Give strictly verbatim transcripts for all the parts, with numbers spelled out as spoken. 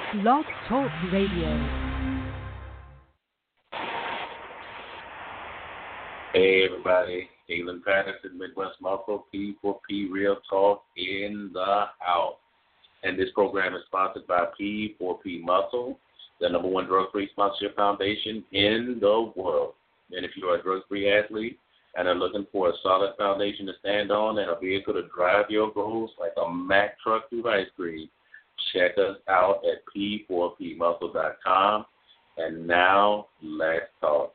Blog Talk Radio. Hey everybody, Galen Patterson, Midwest Muscle, P four P Real Talk in the house. And this program is sponsored by P four P Muscle, the number one drug-free sponsorship foundation in the world. And if you are a drug-free athlete and are looking for a solid foundation to stand on and a vehicle to drive your goals like a Mack truck through ice cream, check us out at P four P muscle dot com. And now, let's talk.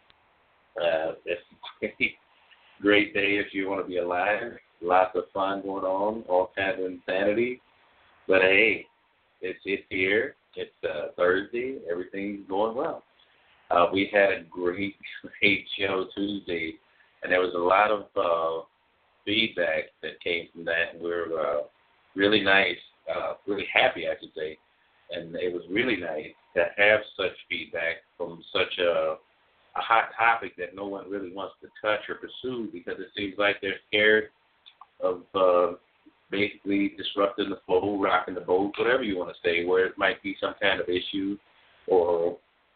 Uh, it's a great, great day if you want to be alive. Lots of fun going on, all kinds of insanity. But hey, it's it's here. It's uh, Thursday. Everything's going well. Uh, we had a great, great show Tuesday, and there was a lot of uh, feedback that came from that. And we we're uh, really nice, uh, really happy, I should say. And it was really nice to have such feedback from such a a hot topic that no one really wants to touch or pursue because it seems like they're scared of uh, basically disrupting the flow, rocking the boat, whatever you want to say, where it might be some kind of issue or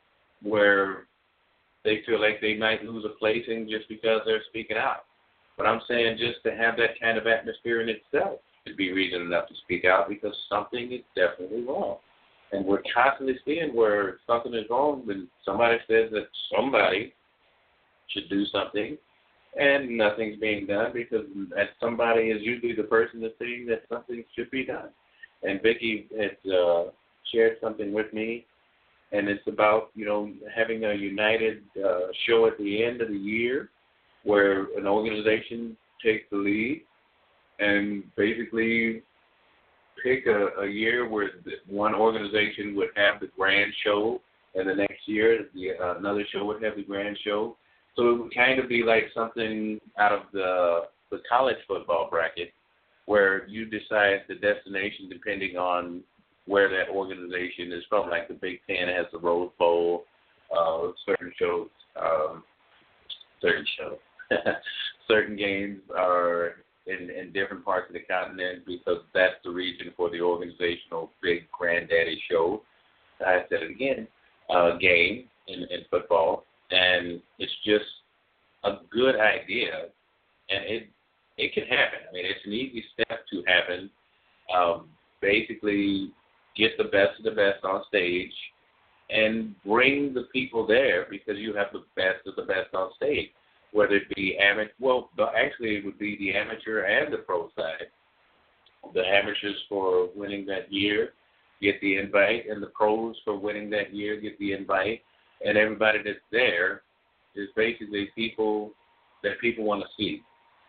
where they feel like they might lose a placing just because they're speaking out. But I'm saying just to have that kind of atmosphere in itself should be reason enough to speak out because something is definitely wrong. And we're constantly seeing where something is wrong when somebody says that somebody should do something and nothing's being done because that somebody is usually the person that's saying that something should be done. And Vicki had uh, shared something with me, and it's about, you know, having a united uh, show at the end of the year where an organization takes the lead and basically pick a, a year where one organization would have the grand show, and the next year the, uh, another show would have the grand show. So it would kind of be like something out of the the college football bracket, where you decide the destination depending on where that organization is from. Like the Big Ten has the Rose Bowl, uh, certain shows, um, certain shows, certain games are In, in different parts of the continent because that's the region for the organizational big granddaddy show. I said it again, uh, game in, in football, and it's just a good idea, and it it can happen. I mean, it's an easy step to happen. Um, basically, get the best of the best on stage and bring the people there because you have the best of the best on stage. Whether it be amateur, well, actually it would be the amateur and the pro side. The amateurs for winning that year get the invite, and the pros for winning that year get the invite. And everybody that's there is basically people that people want to see.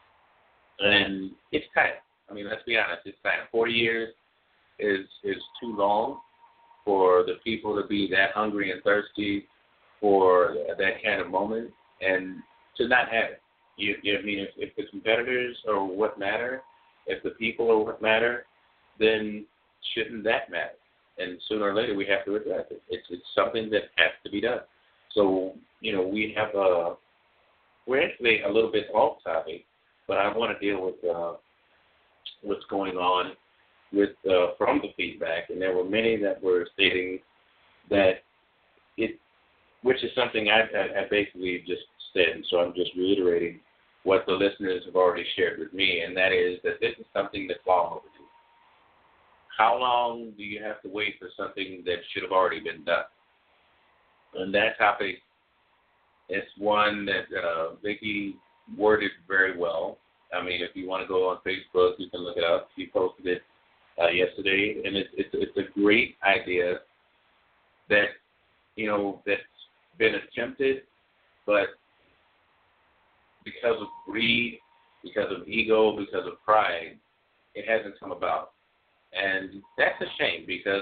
And it's time. I mean, let's be honest, it's time. forty years is is too long for the people to be that hungry and thirsty for that kind of moment. And to not have it. You, you I mean, if, if the competitors are what matter, if the people are what matter, then shouldn't that matter? And sooner or later, we have to address it. It's it's something that has to be done. So, you know, we have a, we're actually a little bit off topic, but I want to deal with uh, what's going on with uh, from the feedback. And there were many that were stating that it, which is something I, I, I basically just said, and so I'm just reiterating what the listeners have already shared with me, and that is that this is something that's long overdue. How long do you have to wait for something that should have already been done? And that topic is one that uh, Vicki worded very well. I mean, if you want to go on Facebook, you can look it up. She posted it uh, yesterday, and it's, it's it's a great idea that, you know, that's been attempted, but because of greed, because of ego, because of pride, it hasn't come about. And that's a shame because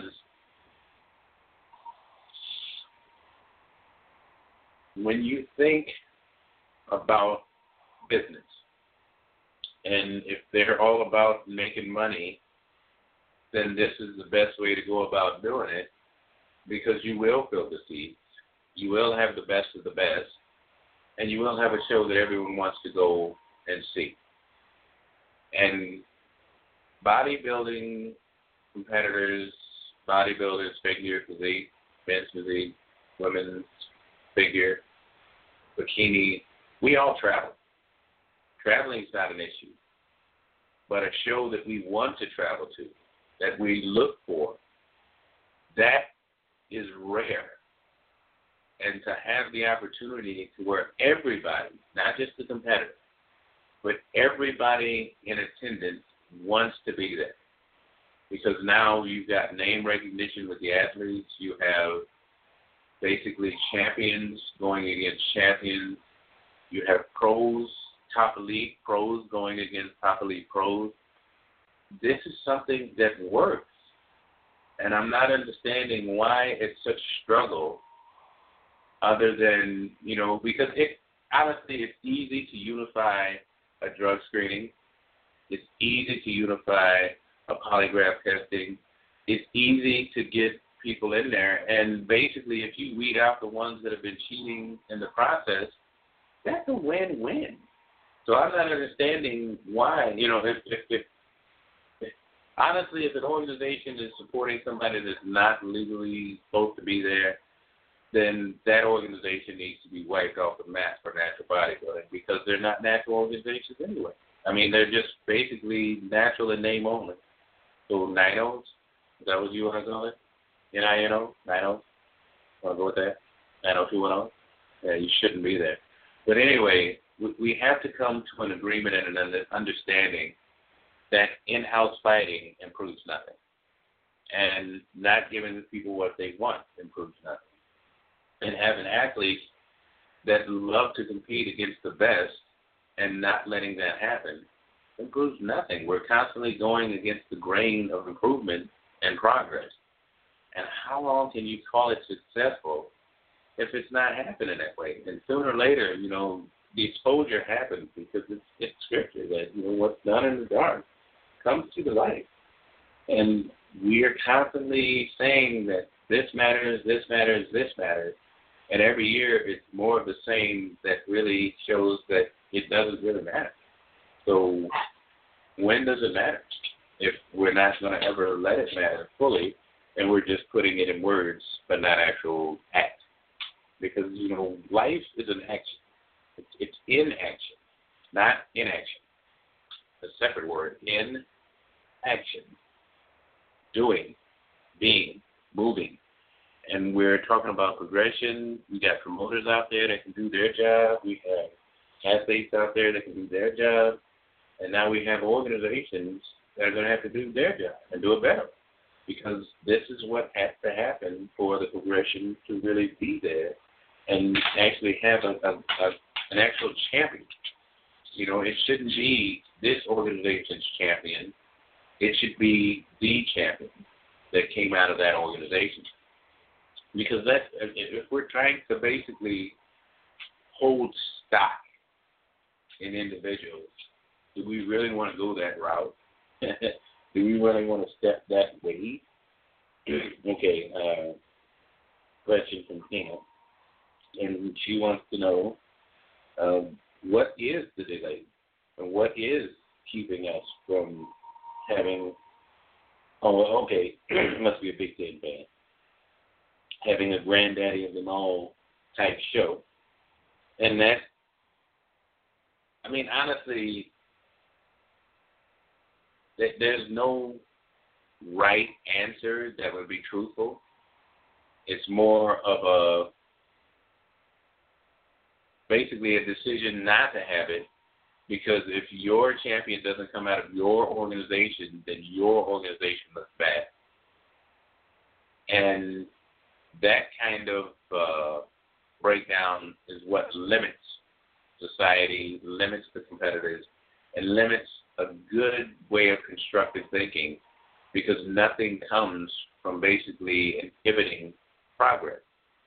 when you think about business, and if they're all about making money, then this is the best way to go about doing it because you will fill the seats. You will have the best of the best. And you will have a show that everyone wants to go and see. And bodybuilding competitors bodybuilders, figure, physique, men's physique, women's figure, bikini, we all travel. Traveling is not an issue. But a show that we want to travel to, that we look for, that is rare. And to have the opportunity to where everybody, not just the competitor, but everybody in attendance wants to be there. Because now you've got name recognition with the athletes. You have basically champions going against champions. You have pros, top elite pros going against top elite pros. This is something that works. And I'm not understanding why it's such a struggle other than, you know, because it honestly it's easy to unify a drug screening. It's easy to unify a polygraph testing. It's easy to get people in there. And basically, if you weed out the ones that have been cheating in the process, that's a win-win. So I'm not understanding why, you know, if, if, if, if honestly, if an organization is supporting somebody that's not legally supposed to be there, then that organization needs to be wiped off the map for natural bodybuilding because they're not natural organizations anyway. I mean, they're just basically natural in name only. So N I N Os, is that what you want to call it? N I N O? N I N Os? Want to go with that? nine oh two one oh? Yeah, you shouldn't be there. But anyway, we have to come to an agreement and an understanding that in-house fighting improves nothing. And not giving the people what they want improves nothing. And having athletes that love to compete against the best and not letting that happen improves nothing. We're constantly going against the grain of improvement and progress. And how long can you call it successful if it's not happening that way? And sooner or later, you know, the exposure happens because it's, it's scripture that, you know, what's done in the dark comes to the light. And we are constantly saying that this matters, this matters, this matters. And every year it's more of the same that really shows that it doesn't really matter. So when does it matter if we're not going to ever let it matter fully and we're just putting it in words but not actual act? Because, you know, life is an action. It's, it's in action, not inaction. A separate word, in action, doing, being, moving. And we're talking about progression. We got promoters out there that can do their job. We have athletes out there that can do their job. And now we have organizations that are going to have to do their job and do it better. Because this is what has to happen for the progression to really be there and actually have a, a, a, an actual champion. You know, it shouldn't be this organization's champion. It should be the champion that came out of that organization. Because that's, if we're trying to basically hold stock in individuals, do we really want to go that route? Do we really want to step that way? Okay, uh, question from Tina. And she wants to know, um, what is the delay? And what is keeping us from having, oh, okay, must be a Big Ten fan. Having a granddaddy of them all type show. And that, I mean, honestly, that there's no right answer that would be truthful. It's more of a, basically a decision not to have it, because if your champion doesn't come out of your organization, then your organization looks bad. And that kind of uh, breakdown is what limits society, limits the competitors, and limits a good way of constructive thinking, because nothing comes from basically inhibiting progress.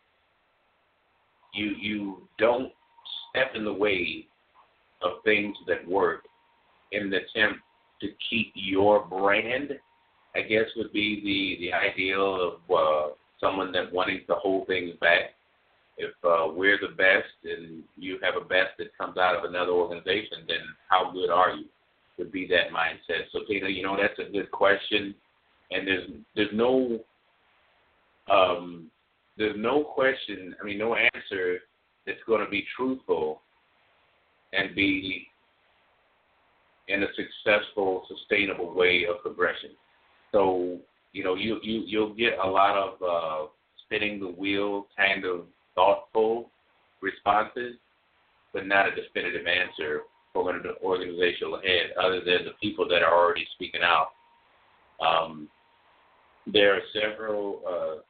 You you don't step in the way of things that work in an attempt to keep your brand, I guess would be the, the ideal of uh, someone that wanting to hold things back. If uh, we're the best and you have a best that comes out of another organization, then how good are you? Would be that mindset. So, Tina, you know, that's a good question. And there's there's no um, there's no question, I mean, no answer that's going to be truthful and be in a successful, sustainable way of progression. So, you know, you, you, you'll get a lot of uh, spinning the wheel kind of thoughtful responses, but not a definitive answer from an organizational head other than the people that are already speaking out. Um, there are several uh,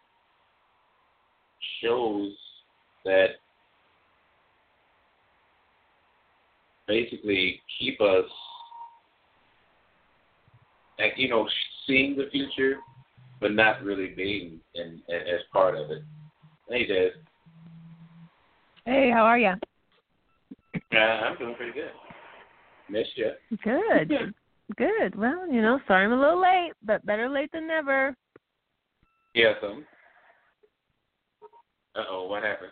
shows that basically keep us, like, you know, seeing the future, but not really being in, as part of it. Hey, Des. Hey, how are you? Uh, I'm doing pretty good. Missed you. Good. Good. Well, you know, sorry I'm a little late, but better late than never. Yeah, some. Uh-oh, what happened?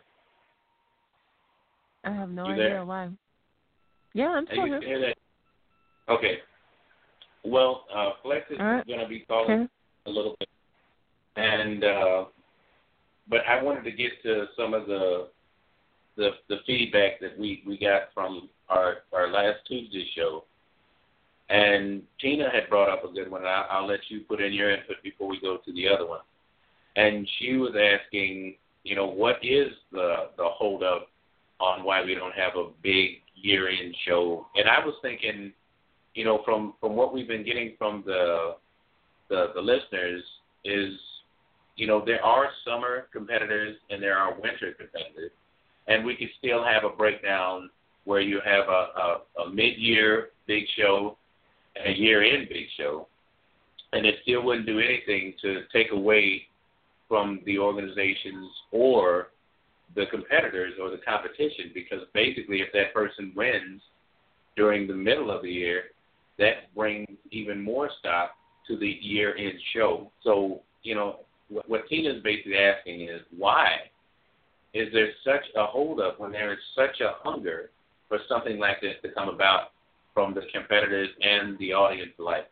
I have no you idea there? why. Yeah, I'm still you here. There? Okay. Well, uh, Flex is right. going to be calling Okay. a little bit. And, uh, but I wanted to get to some of the the, the feedback that we, we got from our, our last Tuesday show. And Tina had brought up a good one, and I'll, I'll let you put in your input before we go to the other one. And she was asking, you know, what is the, the holdup on why we don't have a big year-end show? And I was thinking, you know, from, from what we've been getting from the, the the listeners is, you know, there are summer competitors and there are winter competitors. And we could still have a breakdown where you have a, a, a mid-year big show and a year-end big show, and it still wouldn't do anything to take away from the organizations or the competitors or the competition, because basically if that person wins during the middle of the year, that brings even more stock to the year-end show. So, you know, what, what Tina's basically asking is, why is there such a holdup when there is such a hunger for something like this to come about from the competitors and the audience alike?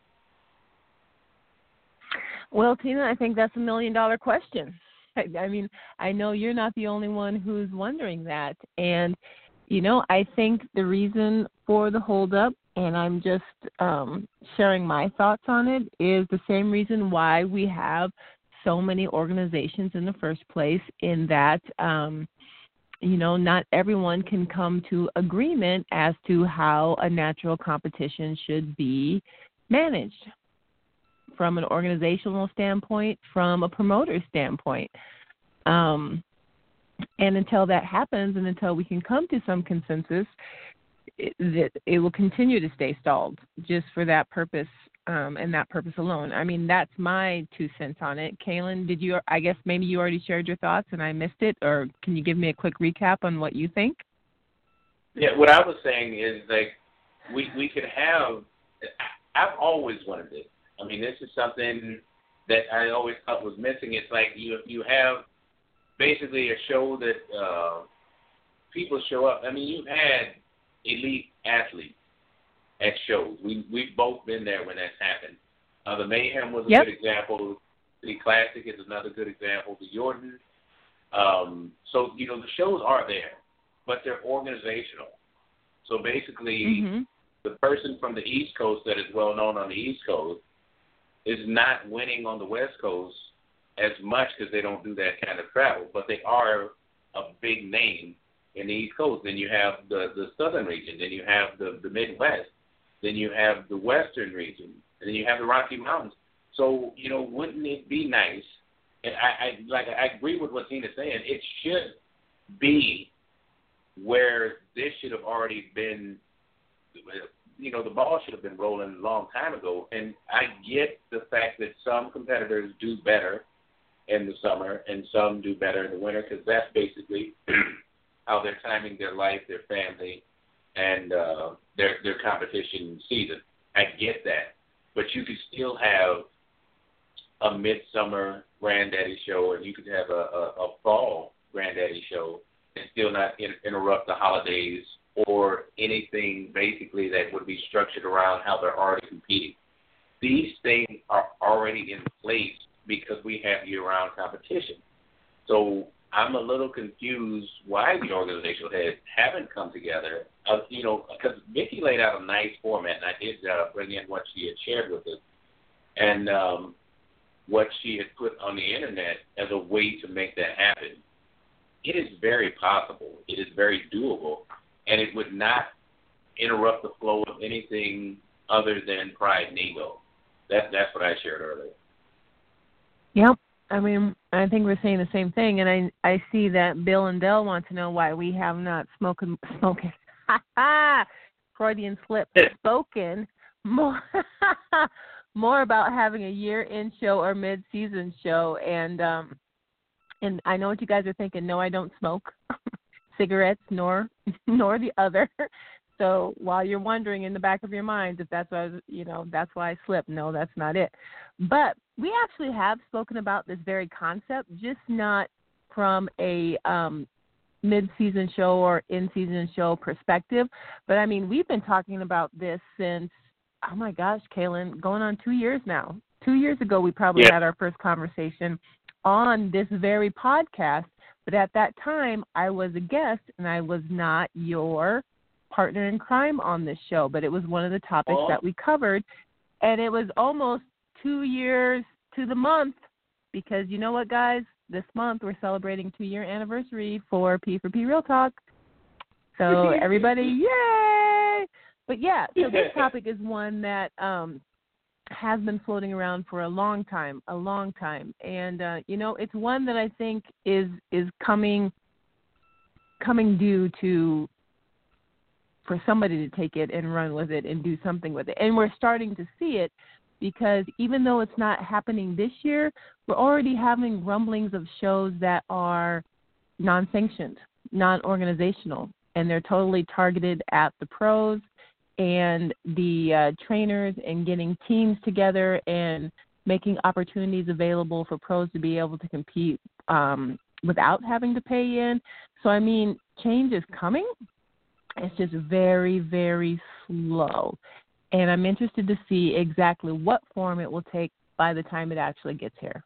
Well, Tina, I think that's a million-dollar question. I, I mean, I know you're not the only one who's wondering that. And, you know, I think the reason for the holdup, and I'm just um, sharing my thoughts on it, is the same reason why we have so many organizations in the first place, in that, um, you know, not everyone can come to agreement as to how a natural competition should be managed from an organizational standpoint, from a promoter standpoint. Um, and until that happens and until we can come to some consensus, it, it will continue to stay stalled just for that purpose um, and that purpose alone. I mean, that's my two cents on it. Kaylin, did you, I guess maybe you already shared your thoughts and I missed it, or can you give me a quick recap on what you think? Yeah, what I was saying is, like, we, we could have, I've always wanted this. I mean, this is something that I always thought was missing. It's like you you have basically a show that uh, people show up. I mean, you've had elite athletes at shows. We, we've both been there when that's happened. Uh, the Mayhem was a yep. good example. The Classic is another good example. The Jordan. Um, so, you know, the shows are there, but they're organizational. So basically, mm-hmm. the person from the East Coast that is well known on the East Coast is not winning on the West Coast as much because they don't do that kind of travel, but they are a big name in the East Coast. Then you have the, the Southern region, then you have the, the Midwest, then you have the Western region, and then you have the Rocky Mountains. So, you know, wouldn't it be nice? And I, I like I agree with what Tina's saying. It should be where this should have already been. You know, the ball should have been rolling a long time ago. And I get the fact that some competitors do better in the summer and some do better in the winter, because that's basically how they're timing their life, their family, and uh, their their competition season. I get that. But you could still have a midsummer Granddaddy show, and you could have a, a, a fall Granddaddy show and still not in, interrupt the holidays or anything basically that would be structured around how they're already competing. These things are already in place because we have year-round competition. So I'm a little confused why the organizational heads haven't come together. Uh, you know, because Vicki laid out a nice format, and I did uh, bring in what she had shared with us, and um, what she had put on the internet as a way to make that happen. It is very possible. It is very doable, and it would not interrupt the flow of anything other than pride and ego. That, that's what I shared earlier. Yep. I mean, I think we're saying the same thing, and I I see that Bill and Dell want to know why we have not spoken, spoken, Freudian slip, spoken more, more about having a year-end show or mid-season show, and um, and I know what you guys are thinking. No, I don't smoke cigarettes, nor nor the other. So while you're wondering in the back of your mind if that's why, I was, you know, that's why I slipped, no, that's not it. But we actually have spoken about this very concept, just not from a um, mid-season show or in-season show perspective. But, I mean, we've been talking about this since, oh, my gosh, Kaylin, going on two years now. Two years ago, we probably yeah. had our first conversation on this very podcast. But at that time, I was a guest, and I was not your partner in crime on this show, but it was one of the topics oh. that we covered, and it was almost two years to the month, because you know what, guys, this month we're celebrating two-year anniversary for P for P Real Talk, so everybody, yay! But yeah, so this topic is one that um, has been floating around for a long time, a long time, and uh, you know, it's one that I think is is coming coming due to for somebody to take it and run with it and do something with it. And we're starting to see it because even though it's not happening this year, we're already having rumblings of shows that are non-sanctioned, non-organizational, and they're totally targeted at the pros and the uh, trainers and getting teams together and making opportunities available for pros to be able to compete um, without having to pay in. So, I mean, change is coming. It's just very, very slow. And I'm interested to see exactly what form it will take by the time it actually gets here.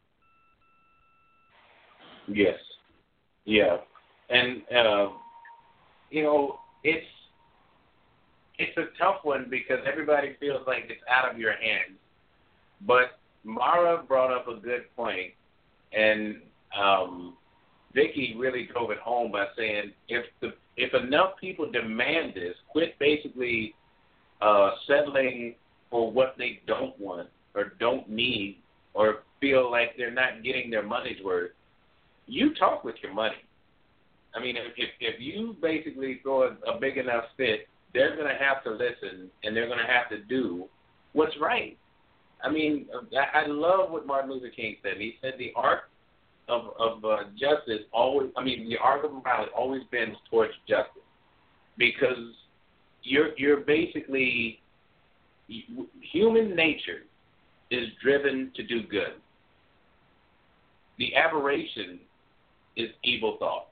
Yes. Yeah. And, uh, you know, it's it's a tough one because everybody feels like it's out of your hands. But Mara brought up a good point, and um, Vicki really drove it home by saying if the if enough people demand this, quit basically uh, settling for what they don't want or don't need or feel like they're not getting their money's worth, you talk with your money. I mean, if if, if you basically throw a, a big enough fit, they're going to have to listen and they're going to have to do what's right. I mean, I, I love what Martin Luther King said. He said the art of, of uh, justice always, I mean, the art of morality always bends towards justice because you're you're basically, human nature is driven to do good. The aberration is evil thought.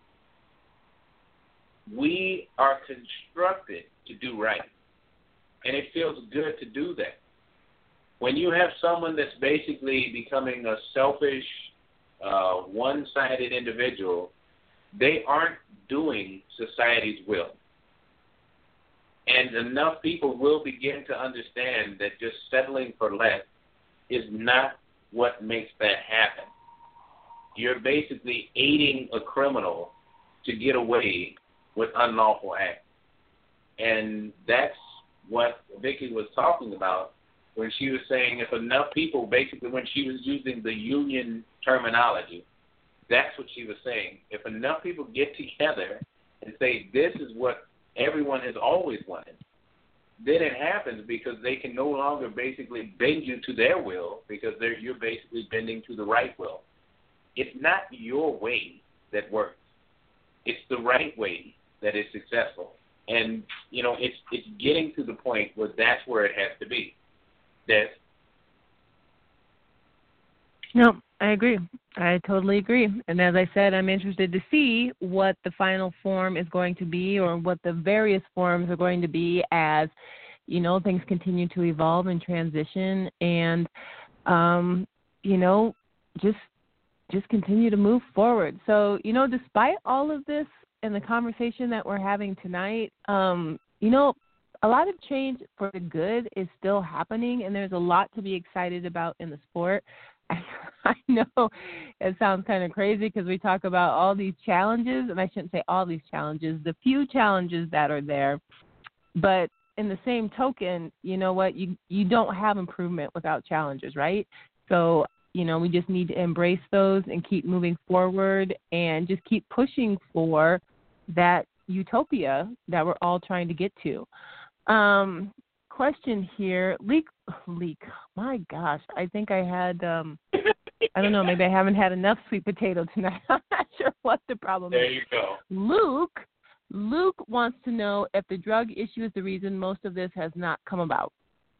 We are constructed to do right, and it feels good to do that. When you have someone that's basically becoming a selfish, uh, one-sided individual, they aren't doing society's will. And enough people will begin to understand that just settling for less is not what makes that happen. You're basically aiding a criminal to get away with unlawful acts. And that's what Vicki was talking about when she was saying if enough people, basically when she was using the union terminology, that's what she was saying. If enough people get together and say this is what everyone has always wanted, then it happens because they can no longer basically bend you to their will because they're, you're basically bending to the right will. It's not your way that works. It's the right way that is successful. And, you know, it's it's getting to the point where that's where it has to be. Des? No, I agree. I totally agree. And as I said, I'm interested to see what the final form is going to be or what the various forms are going to be as, you know, things continue to evolve and transition. And, um, you know, just just continue to move forward. So, you know, despite all of this and the conversation that we're having tonight, um, you know, a lot of change for the good is still happening, and there's a lot to be excited about in the sport. I, I know it sounds kind of crazy because we talk about all these challenges, and I shouldn't say all these challenges, the few challenges that are there. But in the same token, you know what, you, you don't have improvement without challenges, right? So, you know, we just need to embrace those and keep moving forward and just keep pushing for that utopia that we're all trying to get to. Um, question here, leak, leak. My gosh, I think I had, um, I don't know, maybe I haven't had enough sweet potato tonight. I'm not sure what the problem there is. There you go. Luke, Luke wants to know if the drug issue is the reason most of this has not come about.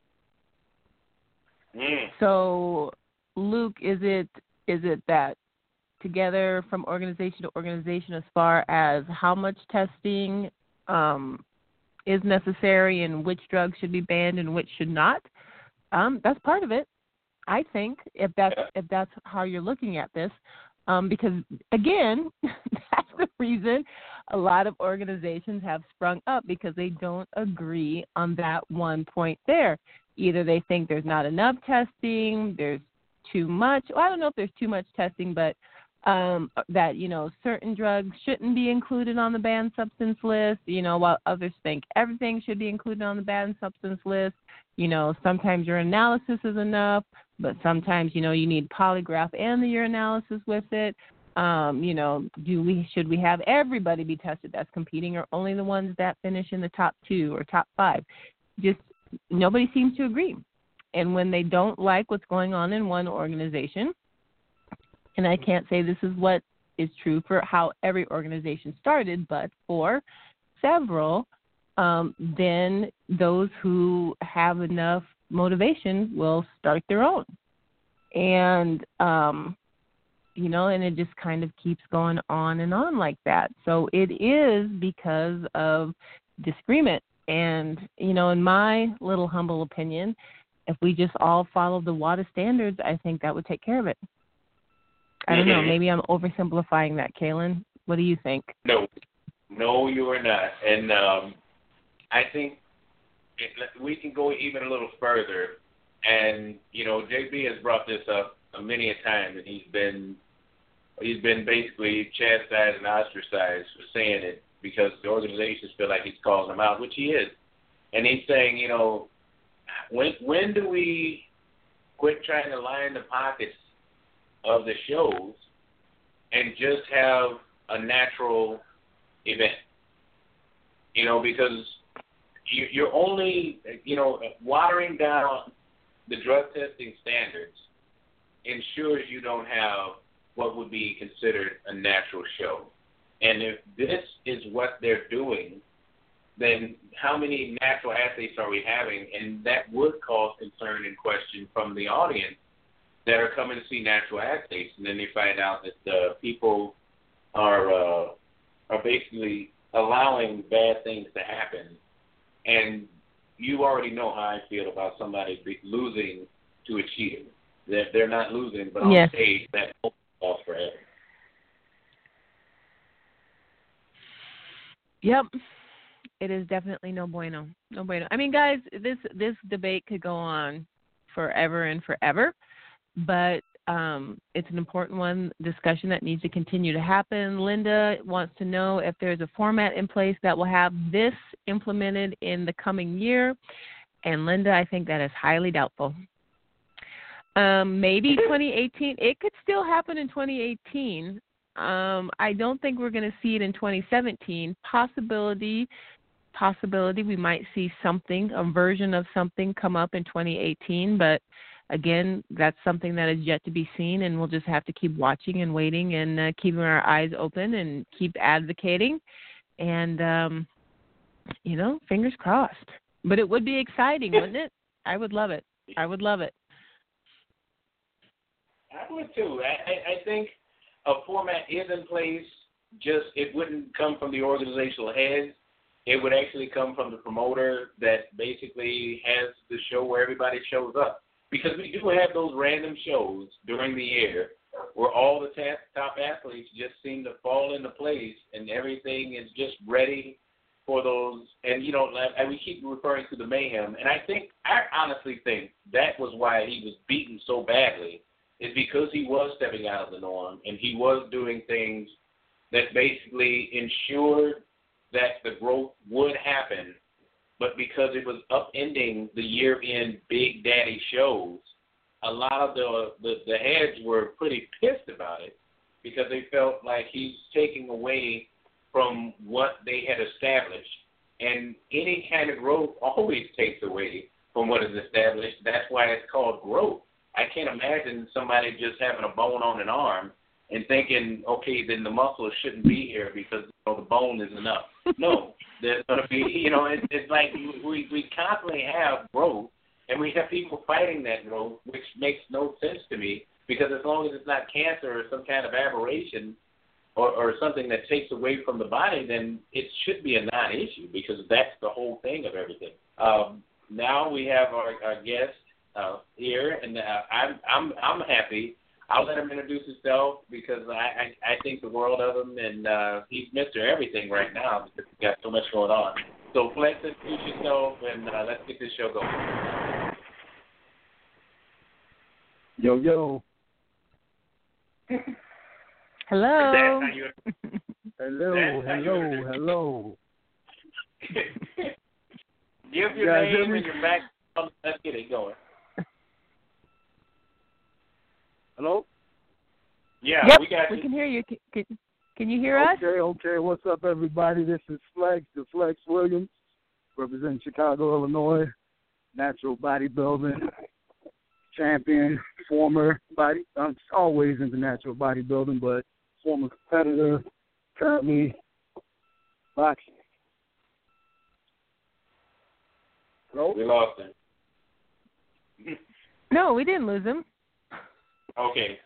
Mm. So, Luke, is it is it that together from organization to organization as far as how much testing um, is necessary and which drugs should be banned and which should not? Um, that's part of it, I think, if that's if that's how you're looking at this, um, because again, that's the reason a lot of organizations have sprung up, because they don't agree on that one point there. Either they think there's not enough testing, there's too much. Well, I don't know if there's too much testing, but um, that, you know, certain drugs shouldn't be included on the banned substance list, you know, while others think everything should be included on the banned substance list. You know, sometimes your analysis is enough, but sometimes, you know, you need polygraph and the urinalysis with it. Um, you know, do we should we have everybody be tested that's competing, or only the ones that finish in the top two or top five? Just nobody seems to agree. And when they don't like what's going on in one organization, and I can't say this is what is true for how every organization started, but for several, um, then those who have enough motivation will start their own. And, um, you know, and it just kind of keeps going on and on like that. So it is because of disagreement. And, you know, in my little humble opinion, if we just all follow the WADA standards, I think that would take care of it. I don't know. Maybe I'm oversimplifying that, Kaylin. What do you think? No, no, you are not. And um, I think it, we can go even a little further. And, you know, J B has brought this up many a time, and he's been he's been basically chastised and ostracized for saying it because the organizations feel like he's calling them out, which he is. And he's saying, you know, when when do we quit trying to line the pockets of the shows and just have a natural event? You know, because you, you're only, you know, watering down the drug testing standards ensures you don't have what would be considered a natural show. And if this is what they're doing, then how many natural athletes are we having? And that would cause concern and question from the audience that are coming to see natural athletes. And then they find out that the people are uh, are basically allowing bad things to happen. And you already know how I feel about somebody losing to a cheater. They're, they're not losing, but on yes. stage, that won't last forever. Yep. It is definitely no bueno. No bueno. I mean, guys, this this debate could go on forever and forever, but um, it's an important one, discussion that needs to continue to happen. Linda wants to know if there's a format in place that will have this implemented in the coming year. And Linda, I think that is highly doubtful. Um, maybe twenty eighteen. It could still happen in twenty eighteen. Um, I don't think we're going to see it in twenty seventeen. Possibility, possibility we might see something, a version of something come up in twenty eighteen, but again, that's something that is yet to be seen, and we'll just have to keep watching and waiting and uh, keeping our eyes open and keep advocating. And, um, you know, fingers crossed. But it would be exciting, wouldn't it? I would love it. I would love it. I would too. I, I, I think a format is in place, just it wouldn't come from the organizational heads. It would actually come from the promoter that basically has the show where everybody shows up. Because we do have those random shows during the year where all the ta- top athletes just seem to fall into place and everything is just ready for those. And, you know, and we keep referring to the mayhem. And I think, I honestly think that was why he was beaten so badly, is because he was stepping out of the norm and he was doing things that basically ensured that the growth would happen. But because it was upending the year-end Big Daddy shows, a lot of the, the, the heads were pretty pissed about it because they felt like he's taking away from what they had established. And any kind of growth always takes away from what is established. That's why it's called growth. I can't imagine somebody just having a bone on an arm and thinking, okay, then the muscle shouldn't be here because, you know, the bone is enough. No, there's going to be, you know, it, it's like we, we constantly have growth, and we have people fighting that growth, which makes no sense to me, because as long as it's not cancer or some kind of aberration or, or something that takes away from the body, then it should be a non-issue, because that's the whole thing of everything. Um, now we have our, our guest uh, here, and uh, I'm I'm I'm happy. I'll let him introduce himself because I, I, I think the world of him, and uh, he's Mister Everything right now because he's got so much going on. So Flex, introduce yourself, and uh, let's get this show going. Yo, yo. Hello. That's how you, Hello, That's how hello, you- hello. Give your Guys, name hear me? and your back. Let's get it going. Hello? Yeah, Yep, we got we you. can hear you. Can, can, can you hear us? Okay, okay. What's up, everybody? This is Flex, the Flex Williams, representing Chicago, Illinois, natural bodybuilding champion, former body. I'm always into natural bodybuilding, but former competitor, currently boxing. Hello? We lost him. No, we didn't lose him. Okay.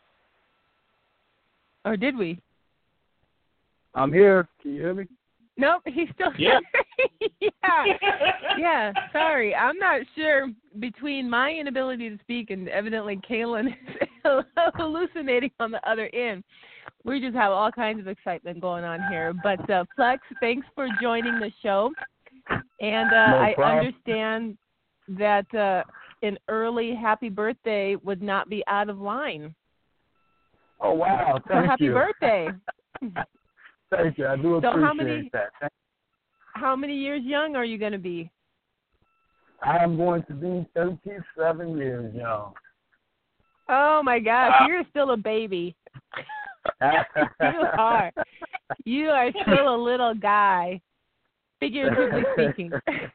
Or did we? I'm here. Can you hear me? Nope, he's still Yeah. yeah. Yeah, sorry. I'm not sure between my inability to speak and evidently Kaylin is hallucinating on the other end. We just have all kinds of excitement going on here. But uh, Flex, thanks for joining the show. And uh, No I problem. understand that uh, an early happy birthday would not be out of line. Oh, wow. So Thank happy you. birthday. Thank you. I do So appreciate how many- that. Thank- How many years young are you going to be? I am going to be thirty-seven years young. Oh, my gosh. Wow. You're still a baby. You are. You are still a little guy, figuratively speaking.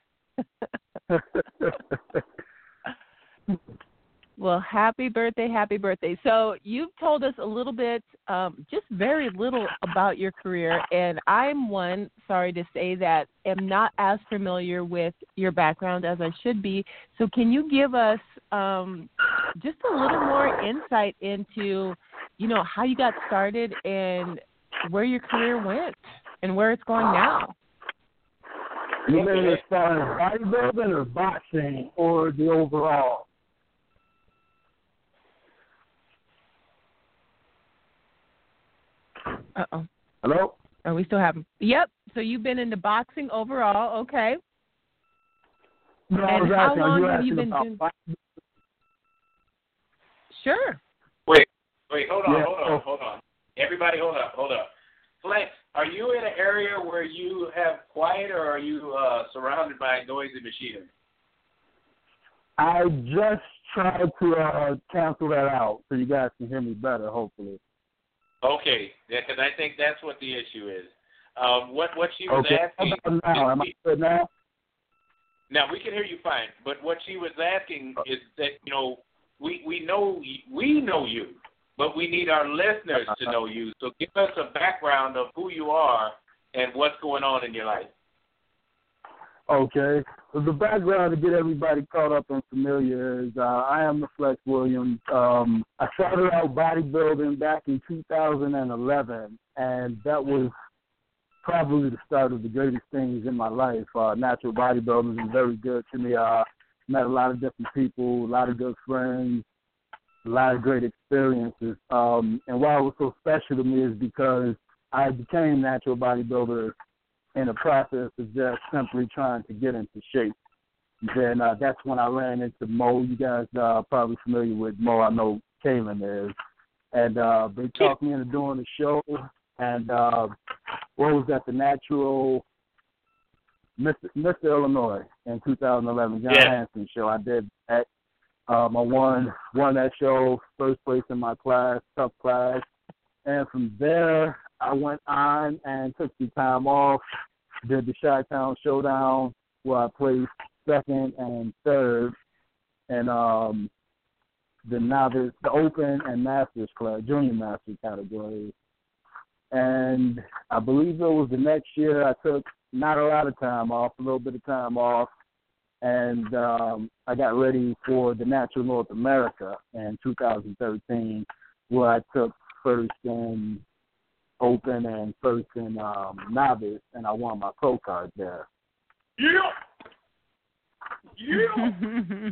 Well, happy birthday, happy birthday. So you've told us a little bit, um, just very little about your career, and I'm one, sorry to say, that am not as familiar with your background as I should be. So can you give us um, just a little more insight into, you know, how you got started and where your career went and where it's going now? You mean as far as bodybuilding or boxing or the overall? Uh-oh. Hello? Are we still having? Yep. So you've been into boxing overall. Okay. No, I And was how asking, are long you have you asking been about doing- boxing? Sure. Wait, wait, hold on, Yeah. hold on, hold on. Everybody, hold up, hold up. Flex, are you in an area where you have quiet, or are you uh, surrounded by noisy machinery? I just tried to uh, cancel that out so you guys can hear me better, hopefully. Okay, yeah, because I think that's what the issue is. Um, what what she was Okay. asking. How about now? Am I good now? Now we can hear you fine, but what she was asking is that, you know, we we know we know you, but we need our listeners to know you. So give us a background of who you are and what's going on in your life. Okay. So the background to get everybody caught up and familiar is uh, I am the Flex Williams. Um, I started out bodybuilding back in two thousand eleven, and that was probably the start of the greatest things in my life. Uh, natural bodybuilding has been very good to me. I uh, met a lot of different people, a lot of good friends, a lot of great experiences. Um, and why it was so special to me is because I became a natural bodybuilder in the process of just simply trying to get into shape. Then uh, that's when I ran into Mo. You guys are uh, probably familiar with Mo. I know Kaylin is. And uh, they talked me into doing the show. And uh, what was that, the Natural Mister Mister Illinois in two thousand eleven, John yeah. Hanson show. I did that. Um, I won, won that show, first place in my class, tough class. And from there, I went on and took some time off, did the Chi-Town Showdown, where I placed second and third, and um, the novice, the open and masters class, junior master categories. And I believe it was the next year I took not a lot of time off, a little bit of time off, and um, I got ready for the Natural North America in two thousand thirteen, where I took first in open and first in um, novice, and I won my pro card there. Yeah. Yeah.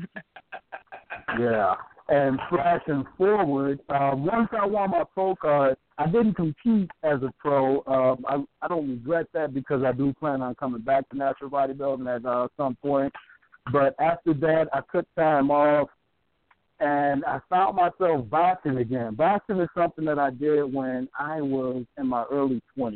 Yeah. And flashing forward, uh, once I won my pro card, I didn't compete as a pro. Um, I, I don't regret that because I do plan on coming back to natural bodybuilding at uh, some point. But after that, I took time off, and I found myself boxing again. Boxing is something that I did when I was in my early twenties.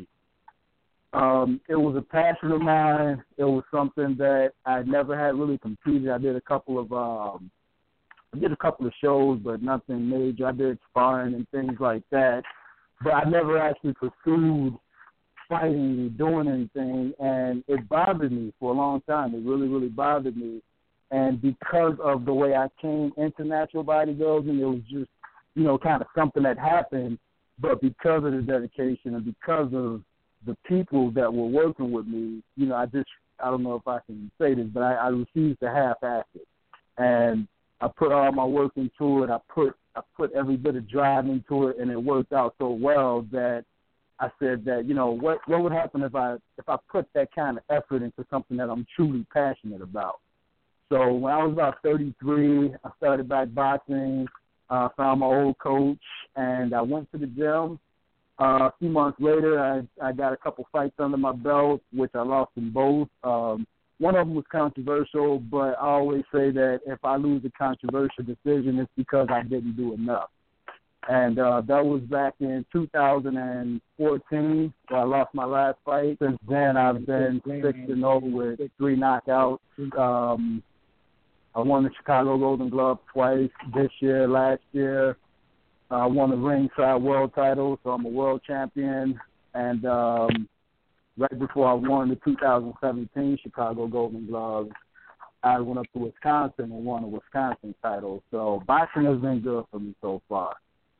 Um, it was a passion of mine. It was something that I never had really competed. I did a couple of um, I did a couple of shows, but nothing major. I did sparring and things like that, but I never actually pursued fighting or doing anything, and it bothered me for a long time. It really, really bothered me, and because of the way I came into natural bodybuilding, it was just, you know, kind of something that happened, but because of the dedication and because of the people that were working with me, you know, I just, I don't know if I can say this, but I, I refused to half-ass it. And I put all my work into it. I put I put every bit of drive into it, and it worked out so well that I said that, you know, what what would happen if I if I put that kind of effort into something that I'm truly passionate about. So when I was about thirty-three, I started back boxing, uh, found my old coach, and I went to the gym. Uh, a few months later, I, I got a couple fights under my belt, which I lost in both. Um, one of them was controversial, but I always say that if I lose a controversial decision, it's because I didn't do enough. And uh, that was back in two thousand fourteen, where I lost my last fight. Since then, I've been six and zero with three knockouts. Um, I won the Chicago Golden Glove twice this year, last year. I won the ringside world title, so I'm a world champion. And um, right before I won the two thousand seventeen Chicago Golden Gloves, I went up to Wisconsin and won a Wisconsin title. So boxing has been good for me so far.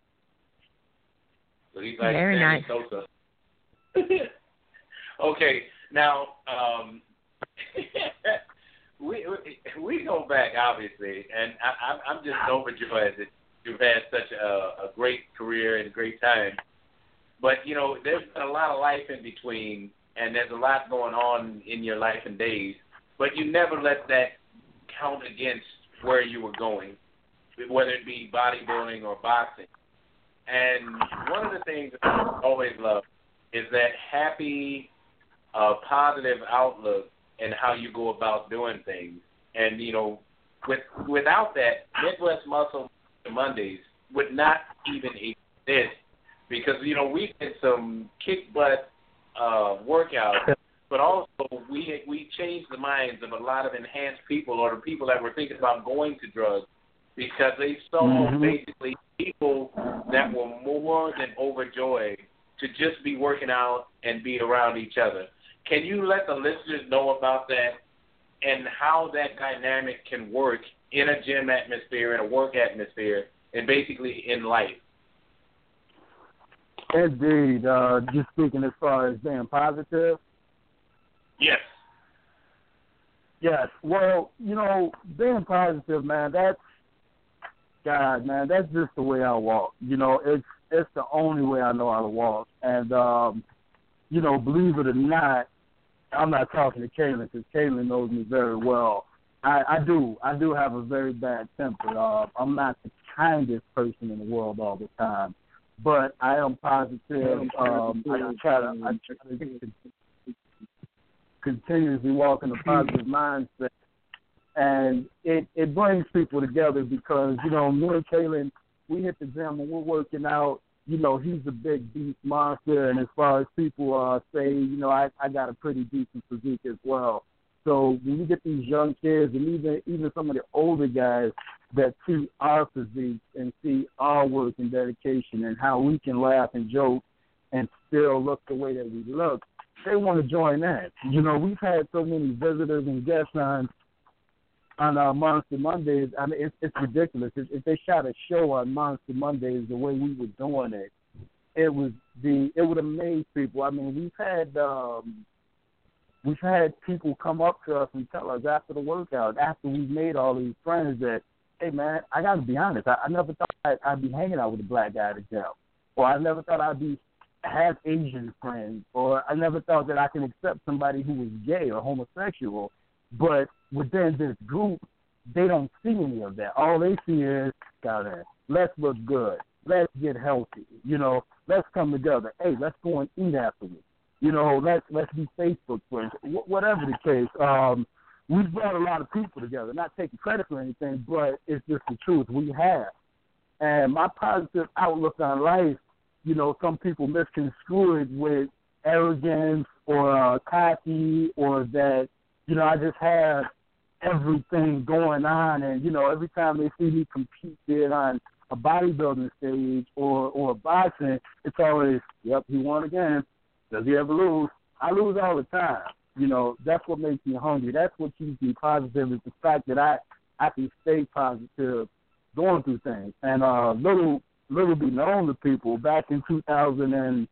So he's like Very nice. Sosa. Okay, now um, we we go back obviously, and I, I'm just overjoyed that you've had such a, a great career and great time. But you know, there's been a lot of life in between, and there's a lot going on in your life and days. But you never let that count against where you were going, whether it be bodybuilding or boxing. And one of the things I always love is that happy, uh, positive outlook and how you go about doing things. And, you know, with without that, Midwest Muscle Mondays would not even exist because, you know, we did some kick butt uh, workouts, but also we we changed the minds of a lot of enhanced people or the people that were thinking about going to drugs because they saw mm-hmm. basically people that were more than overjoyed to just be working out and be around each other. Can you let the listeners know about that and how that dynamic can work in a gym atmosphere, in a work atmosphere, and basically in life? Indeed. Uh, just speaking as far as being positive? Yes. Yes. Well, you know, being positive, man, that's, God, man, that's just the way I walk. You know, it's it's the only way I know how to walk. And, um, you know, believe it or not, I'm not talking to Kaylin because Kaylin knows me very well. I, I do. I do have a very bad temper. Uh, I'm not the kindest person in the world all the time. But I am positive. Um, I try to, I try to continuously walk in a positive mindset. And it, it brings people together because, you know, me and Kaylin, we hit the gym and we're working out. You know, he's a big beast monster. And as far as people uh, say, you know, I, I got a pretty decent physique as well. So when you get these young kids and even even some of the older guys that see our physique and see our work and dedication and how we can laugh and joke and still look the way that we look, they want to join in. You know, we've had so many visitors and guests on on uh, Monster Mondays. I mean, it's, it's ridiculous. If, if they shot a show on Monster Mondays the way we were doing it, it was the it would amaze people. I mean, we've had um, we've had people come up to us and tell us after the workout, after we've made all these friends, that, hey man, I got to be honest, I, I never thought I'd, I'd be hanging out with a black guy at the gym, or I never thought I'd be have Asian friends, or I never thought that I can accept somebody who was gay or homosexual. But within this group, they don't see any of that. All they see is, got it, let's look good, let's get healthy, you know, let's come together. Hey, let's go and eat afterwards. You know, let's let's be Facebook friends. Wh- whatever the case, um, we've brought a lot of people together. Not taking credit for anything, but it's just the truth. We have. And my positive outlook on life, you know, some people misconstrue it with arrogance or uh, cocky, or that, you know, I just have everything going on, and, you know, every time they see me compete there on a bodybuilding stage or or boxing, it's always, yep, he won again. Does he ever lose? I lose all the time. You know, that's what makes me hungry. That's what keeps me positive, is the fact that I, I can stay positive going through things. And uh, little little be known to people, back in two thousand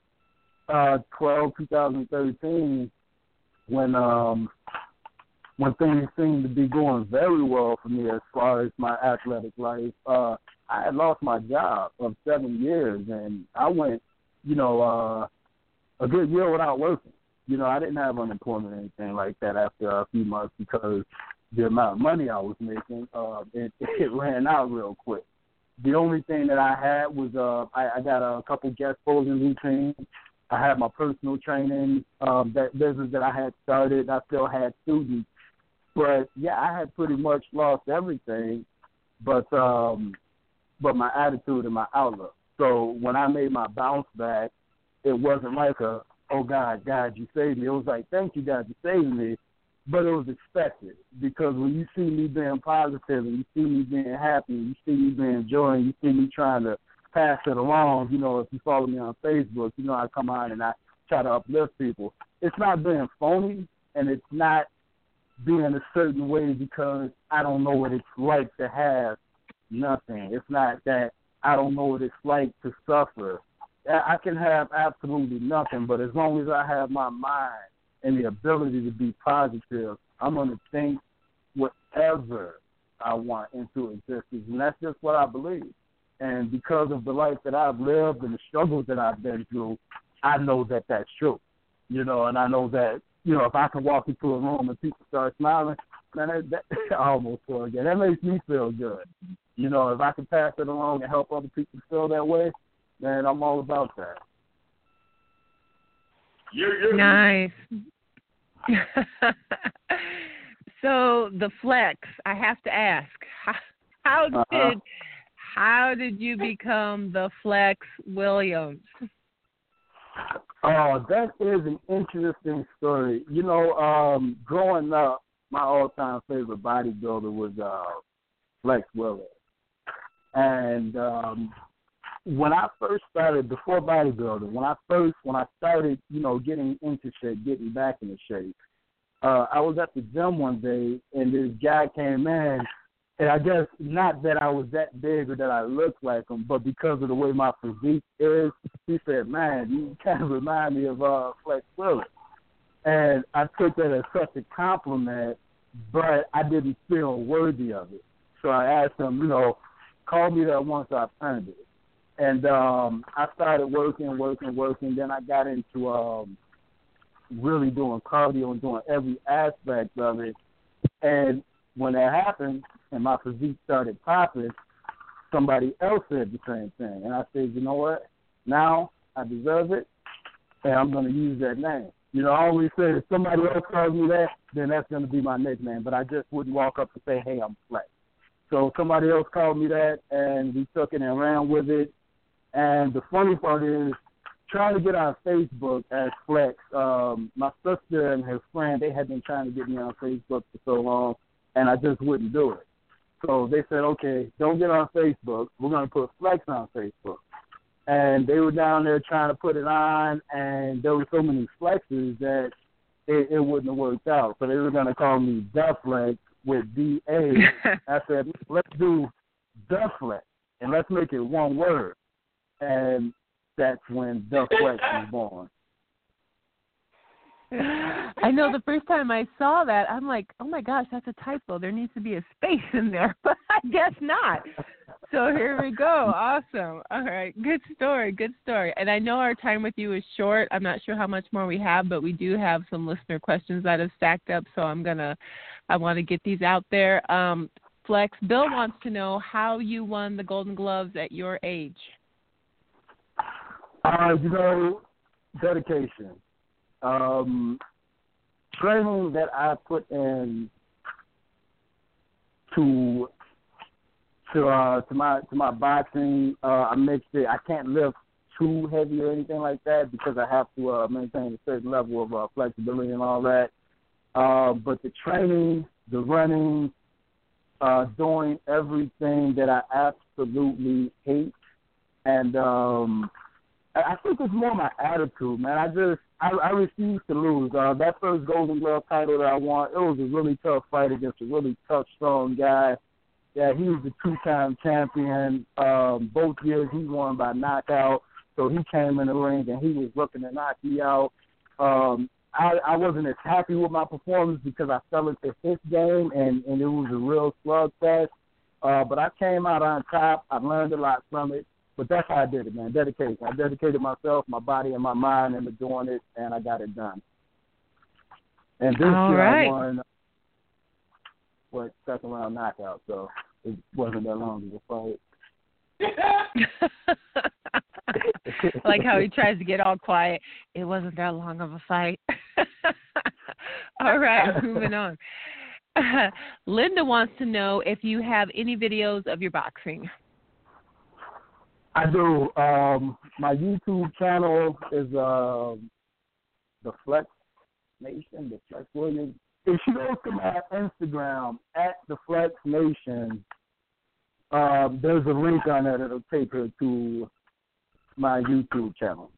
twelve, two thousand thirteen, when um, when things seemed to be going very well for me as far as my athletic life, uh, I had lost my job of seven years, and I went, you know, uh, a good year without working. You know, I didn't have unemployment or anything like that after a few months, because the amount of money I was making, uh, it, it ran out real quick. The only thing that I had was uh, I, I got a couple guest posing routines. I had my personal training, um, that business that I had started. I still had students. But, yeah, I had pretty much lost everything, but um, but my attitude and my outlook. So when I made my bounce back, it wasn't like a, oh, God, God, you saved me. It was like, thank you, God, you saved me. But it was expected, because when you see me being positive and you see me being happy, you see me being joy, you see me trying to pass it along, you know, if you follow me on Facebook, you know, I come on and I try to uplift people. It's not being phony, and it's not being a certain way because I don't know what it's like to have nothing. It's not that I don't know what it's like to suffer. I can have absolutely nothing, but as long as I have my mind and the ability to be positive, I'm going to think whatever I want into existence. And that's just what I believe. And because of the life that I've lived and the struggles that I've been through, I know that that's true. You know, and I know that, you know, if I can walk into a room and people start smiling, man, that, that, I almost feel again. That makes me feel good. You know, if I can pass it along and help other people feel that way, man, I'm all about that. You're, you're... Nice. So the flex, I have to ask, how, how did uh-huh. how did you become the Flex Williams? Oh, that is an interesting story. You know, um, growing up, my all-time favorite bodybuilder was uh, Flex Williams, and um, when I first started, before bodybuilding, when I first, when I started, you know, getting into shape, getting back into shape, uh, I was at the gym one day, and this guy came in, and I guess not that I was that big or that I looked like him, but because of the way my physique is, he said, man, you kind of remind me of uh, Flex Williams. And I took that as such a compliment, but I didn't feel worthy of it. So I asked him, you know, call me that once I've earned it. And um, I started working, working, working. Then I got into um, really doing cardio and doing every aspect of it. And when that happened and my physique started popping, somebody else said the same thing. And I said, you know what? Now I deserve it, and I'm going to use that name. You know, I always say if somebody else calls me that, then that's going to be my nickname. But I just wouldn't walk up and say, hey, I'm Flex. So somebody else called me that, and we took it and ran with it. And the funny part is, trying to get on Facebook as Flex, um, my sister and her friend, they had been trying to get me on Facebook for so long, and I just wouldn't do it. So they said, okay, don't get on Facebook. We're going to put Flex on Facebook. And they were down there trying to put it on, and there were so many Flexes that it, it wouldn't have worked out. So they were going to call me The Flex with D A. I said, let's do The Flex, and let's make it one word. And that's when The Flex was born. I know the first time I saw that, I'm like, oh, my gosh, that's a typo. There needs to be a space in there, but I guess not. So here we go. Awesome. All right. Good story. Good story. And I know our time with you is short. I'm not sure how much more we have, but we do have some listener questions that have stacked up, so I'm going to, I want to get these out there. Um, Flex, Bill wants to know how you won the Golden Gloves at your age. Uh, you know, dedication. Um, training that I put in to to uh, to my to my boxing, uh, I mixed it. I can't lift too heavy or anything like that because I have to uh, maintain a certain level of uh, flexibility and all that. Uh, but the training, the running, uh, doing everything that I absolutely hate, and um, I think it's more my attitude, man. I just I, I refuse to lose. Uh, that first Golden Glove title that I won, it was a really tough fight against a really tough, strong guy. Yeah, he was the two-time champion. Um, both years he won by knockout. So he came in the ring and he was looking to knock me out. Um, I, I wasn't as happy with my performance because I fell into his game and, and it was a real slugfest. Uh, but I came out on top. I learned a lot from it. But that's how I did it, man. Dedication. I dedicated myself, my body, and my mind into doing it, and I got it done. And this All year right. I won, what, second round knockout, so it wasn't that long of a fight. I like how he tries to get all quiet. It wasn't that long of a fight. All right, moving on. Uh, Linda wants to know if you have any videos of your boxing. I do. Um, my YouTube channel is uh, the Flex Nation, the Flex Williams. If you go to my Instagram at the Flex Nation, um, there's a link on there that'll take her to my YouTube channel.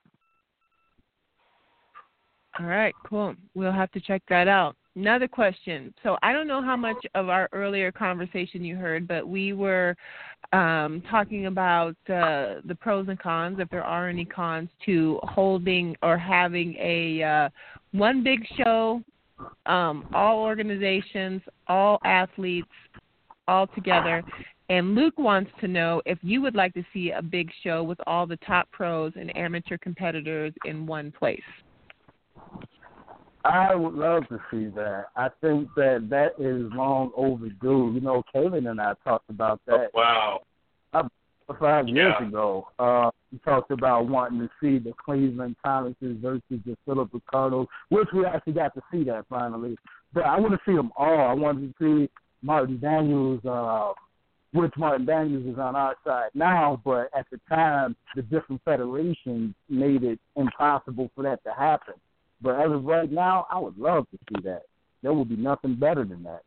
All right, cool. We'll have to check that out. Another question. So I don't know how much of our earlier conversation you heard, but we were um, talking about uh, the pros and cons, if there are any cons, to holding or having a uh, one big show, um, all organizations, all athletes, all together. And Luke wants to know if you would like to see a big show with all the top pros and amateur competitors in one place. I would love to see that. I think that that is long overdue. You know, Kaylin and I talked about that. Oh, wow. About five years Yeah. ago. Uh, we talked about wanting to see the Cleveland Thomases versus the Philip Ricardo, which we actually got to see that finally. But I want to see them all. I wanted to see Martin Daniels, uh, which Martin Daniels is on our side now, but at the time, the different federations made it impossible for that to happen. But as of right now, I would love to see that. There would be nothing better than that.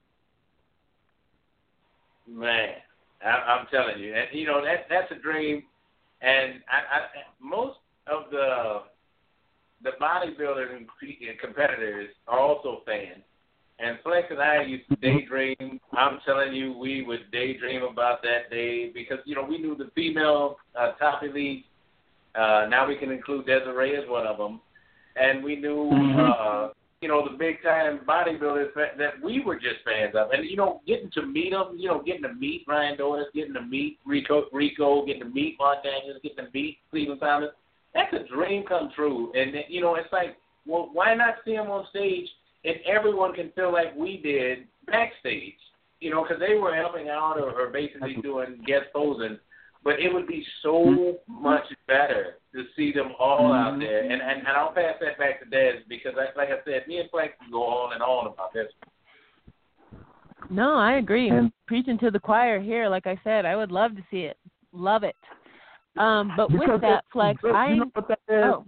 Man, I, I'm telling you, and you know that that's a dream. And I, I, most of the the bodybuilders and competitors are also fans. And Flex and I used to daydream. I'm telling you, we would daydream about that day because you know we knew the female uh, top elite. Uh, now we can include Desiree as one of them. And we knew, uh, you know, the big-time bodybuilders that we were just fans of. And, you know, getting to meet them, you know, getting to meet Ryan Doris, getting to meet Rico, Rico getting to meet Mark Daniels, getting to meet Cleveland Thomas, that's a dream come true. And, you know, it's like, well, why not see them on stage and everyone can feel like we did backstage? you know, because they were helping out or, or basically doing guest posing. But it would be so much better to see them all out there. And, and, and I'll pass that back to Des because, I, like I said, me and Flex can go on and on about this. No, I agree. And preaching to the choir here, like I said, I would love to see it. Love it. Um, but with that, Flex, you I... know what that is? Oh.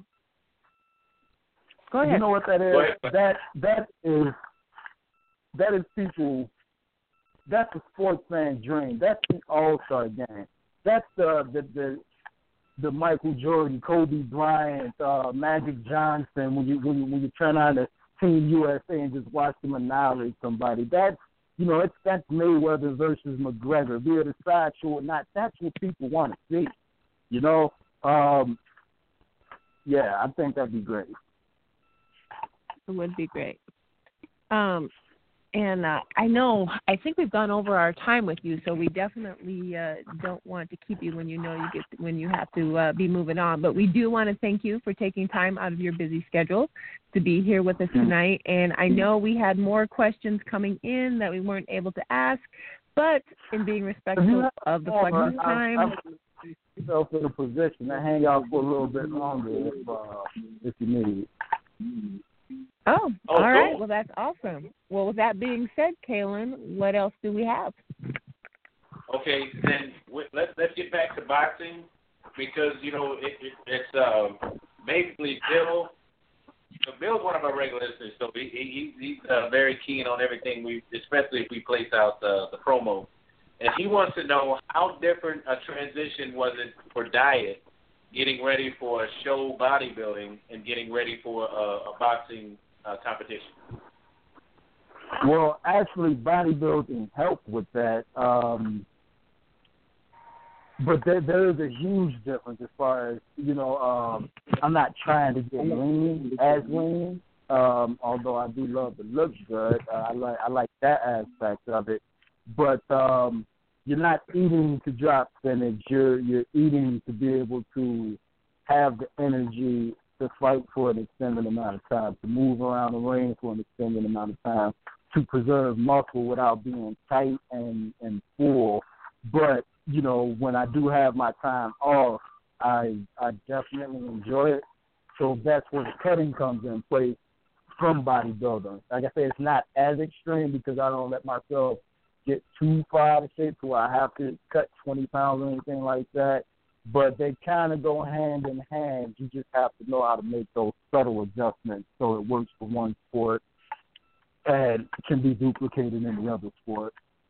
Go ahead. You know what that is? That, that is, that is people, that's a sports fan dream. That's the all-star game. That's the the the, the Michael Jordan, Kobe Bryant, uh, Magic Johnson. When you when you when you turn on the Team U S A and just watch them annihilate somebody. That's you know it's that's Mayweather versus McGregor. Be it a sideshow or not, that's what people want to see. You know, um, yeah, I think that'd be great. It would be great. Um, And uh, I know, I think we've gone over our time with you, so we definitely uh, don't want to keep you when you know you get to, when you have to uh, be moving on. But we do want to thank you for taking time out of your busy schedule to be here with us tonight. And I know we had more questions coming in that we weren't able to ask, but in being respectful of the Flex's time. I, I, I myself in a position to hang out for a little bit longer if, uh, if you need it. Oh, oh, all right. cool. Well, that's awesome. Well, with that being said, Kalen, what else do we have? Okay, then let's let's get back to boxing because you know it, it, it's uh, basically Bill. Bill's one of our regular listeners, so he, he he's uh, very keen on everything. We especially if we place out the the promo, and he wants to know how different a transition was it for diet, getting ready for a show bodybuilding and getting ready for a, a boxing uh, competition. Well, actually, bodybuilding helped with that. Um, but there, there is a huge difference as far as, you know, um, I'm not trying to get lean as lean, um, although I do love the look good. Uh, I like I like that aspect of it. But um, you're not eating to drop spinach. You're, you're eating to be able to have the energy to fight for an extended amount of time, to move around the ring for an extended amount of time, to preserve muscle without being tight and, and full. But, you know, when I do have my time off, I I definitely enjoy it. So that's where the cutting comes in place from bodybuilding. Like I said, it's not as extreme because I don't let myself get too far out of shape where I have to cut twenty pounds or anything like that. But they kind of go hand in hand. You just have to know how to make those subtle adjustments so it works for one sport and can be duplicated in the other sport.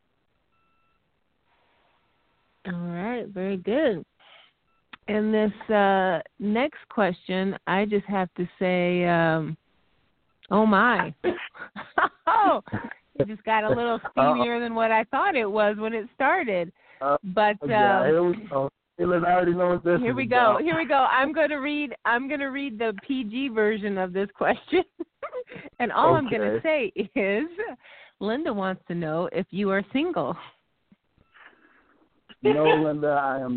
All right, very good. And this uh, next question, I just have to say, um, oh my. Oh, it just got a little steamier than what I thought it was when it started. Uh, but um, yeah, here we go. I already know what this Here is we go. about. Here we go. I'm going to read. I'm going to read the P G version of this question, and all okay. I'm going to say is, Linda wants to know if you are single. No, Linda, I am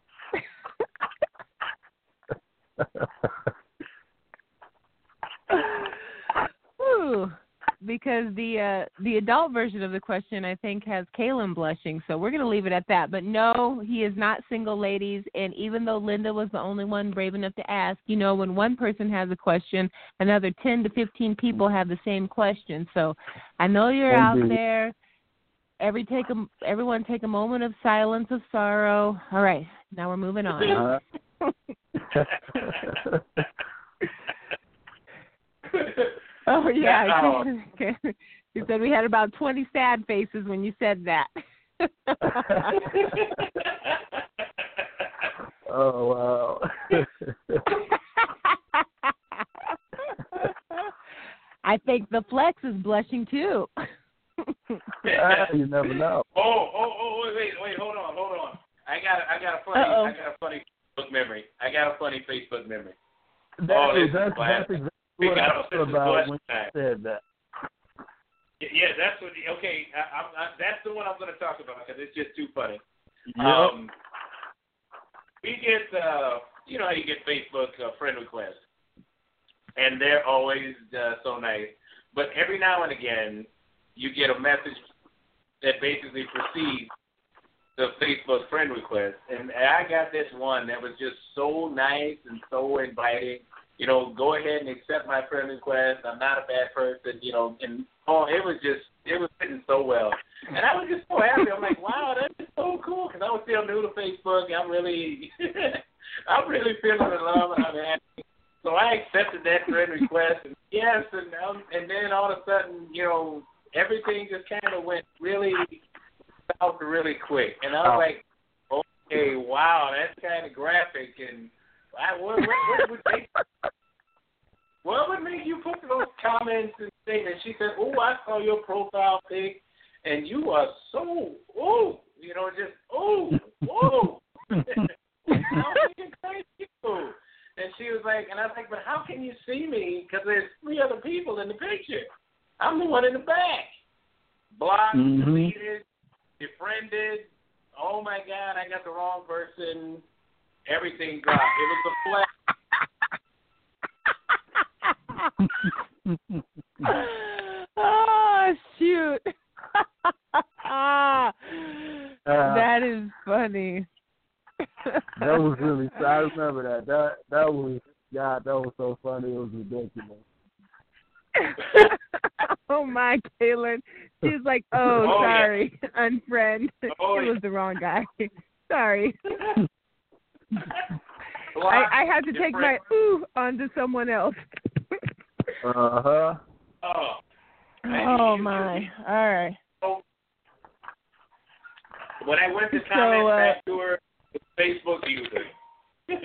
not. Ooh, because the uh, the adult version of the question, I think, has Kalen blushing, so we're going to leave it at that. But no, he is not single, ladies, and even though Linda was the only one brave enough to ask, you know, when one person has a question, another ten to fifteen people have the same question. So I know you're Indeed. out there. Every take a, everyone take a moment of silence of sorrow. All right, now we're moving on. Uh-huh. Oh, yeah. Now, You said we had about twenty sad faces when you said that. Oh, wow. I think the Flex is blushing, too. You never know. Oh, oh, oh, wait, wait, wait, hold on, hold on. I got, I got a funny, Uh-oh. I got a funny Facebook memory. I got a funny Facebook memory. That Oh, is, this that's, is classic. that's exactly We what got I this thought is about blush when time. you said that. Yeah, that's what. Okay, I, I, I, that's the one I'm going to talk about because it's just too funny. Yep. Um, we get, uh, you know how you get Facebook uh, friend requests, and they're always uh, so nice. But every now and again, you get a message that basically precedes the Facebook friend request. And I got this one that was just so nice and so inviting. You know, go ahead and accept my friend request. I'm not a bad person, you know. And, oh, it was just, it was fitting so well. And I was just so happy. I'm like, wow, that is so cool. Because I was still new to Facebook. I'm really, I'm really feeling the love and I'm happy. So I accepted that friend request. And yes, and, um, and then all of a sudden, you know, everything just kind of went really south really quick. And I was like, okay, wow, that's kind of graphic. And I, what, what, what would they, what would make you put those comments and statements? She said, oh, I saw your profile pic, and you are so, oh, you know, just, oh, whoa. And I was thinking, crazy cool. And she was like, and I was like, but how can you see me? Because there's three other people in the picture. I'm the one in the back. Blocked, mm-hmm. deleted, befriended. Oh, my God, I got the wrong person. Everything dropped. It was a flash. Oh, shoot. uh, that is funny. That was really, I remember that. That that was, God, that was so funny. It was ridiculous. Oh, my, Kaylin. She's like, oh, oh sorry, yeah. Unfriend. Oh, it was the wrong guy. Sorry. I, I had to take my ooh onto someone else. uh-huh. Oh, oh my. All right. So, when I went to comment so, uh, back to her, Facebook user.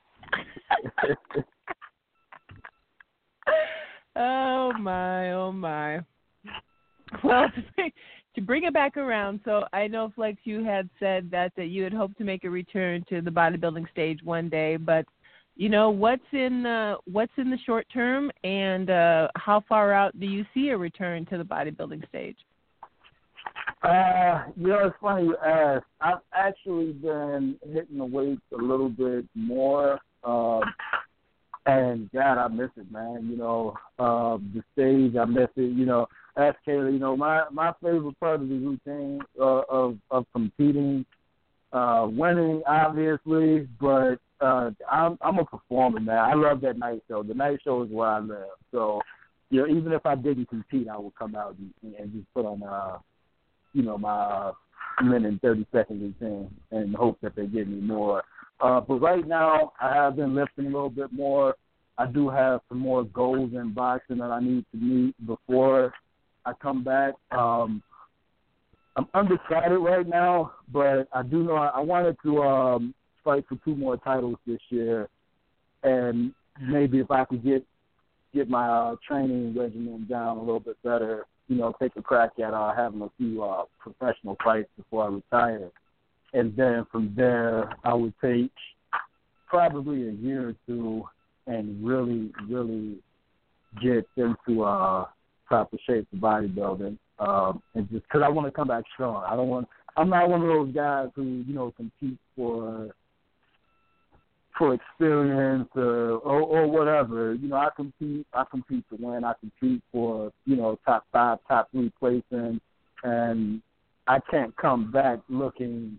Oh, my, oh, my. Well, to bring it back around, so I know, Flex, you had said that, that you had hoped to make a return to the bodybuilding stage one day, but, you know, what's in, uh, what's in the short term, and uh, how far out do you see a return to the bodybuilding stage? Uh, you know, it's funny you ask. I've actually been hitting the weights a little bit more, uh, and, God, I miss it, man. You know, uh, the stage, I miss it. You know, ask Kayla, you know, my, my favorite part of the routine uh, of, of competing, uh, winning, obviously, but uh, I'm, I'm a performer, man. I love that night show. The night show is where I live. So, you know, even if I didn't compete, I would come out and, and just put on, uh, you know, my uh, minute and thirty-second routine and hope that they give me more. Uh, but right now, I have been lifting a little bit more. I do have some more goals in boxing that I need to meet before I come back. Um, I'm undecided right now, but I do know I, I wanted to um, fight for two more titles this year, and maybe if I could get get my uh, training regimen down a little bit better, you know, take a crack at uh, having a few uh, professional fights before I retire. And then from there, I would take probably a year or two and really, really get into uh, proper shape for bodybuilding. Um, and just because I want to come back strong. I don't want. I'm not one of those guys who, you know, compete for for experience or, or or whatever. You know, I compete. I compete to win. I compete for, you know, top five, top three placing, and I can't come back looking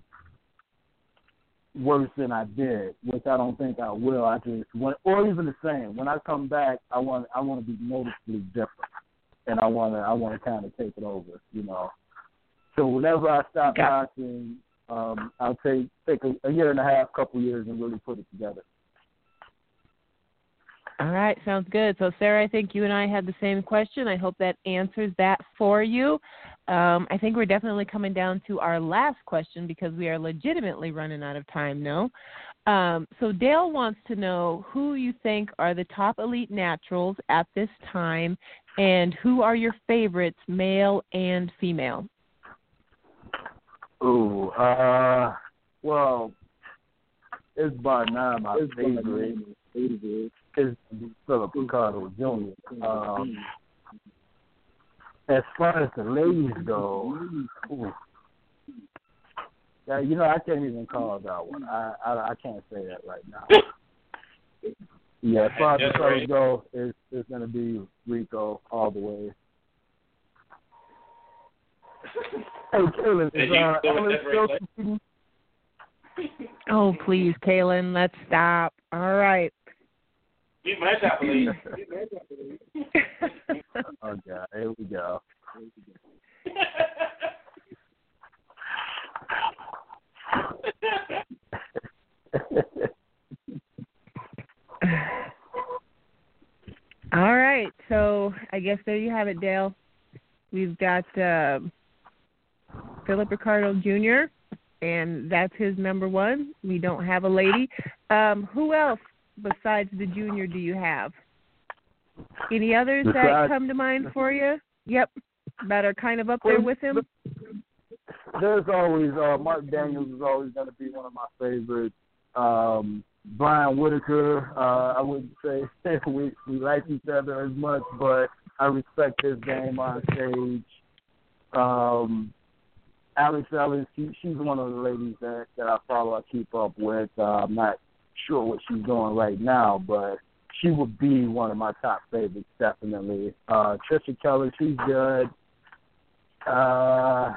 worse than I did, which I don't think I will. I just want, or even the same. When I come back, I want I want to be noticeably different, and I want to I want to kind of take it over, you know. So whenever I stop Got boxing, um, I'll take take a, a year and a half, couple years, and really put it together. All right, sounds good. So, Sarah, I think you and I had the same question. I hope that answers that for you. Um, I think we're definitely coming down to our last question because we are legitimately running out of time now. Um, so Dale wants to know who you think are the top elite naturals at this time and who are your favorites, male and female? Ooh, uh, well, it's by now my it's favorite. favorite. Is Philip Ricardo Junior Um, as far as the ladies go, ooh, yeah, you know, I can't even call that one. I, I I can't say that right now. Yeah, as far as the fellas go, it's, it's going to be Rico all the way. Hey, Kaylin, is uh, Ellen still competing? Oh, please, Kaylin, let's stop. All right. Keep my top, please. Okay, here we go. All right, so I guess there you have it, Dale. We've got uh, Philip Ricardo Junior, and that's his number one. We don't have a lady. Um, who else besides the junior do you have? Any others besides, that come to mind for you? Yep, that are kind of up there with him? There's always, uh, Mark Daniels is always going to be one of my favorites. Um, Brian Whitaker, uh, I wouldn't say we, we like each other as much, but I respect his game on stage. Um, Alex Ellis, she, she's one of the ladies that, that I follow, I keep up with. Uh, I'm not sure what she's doing right now, but she would be one of my top favorites, definitely. Uh, Trisha Keller, she's good. Uh,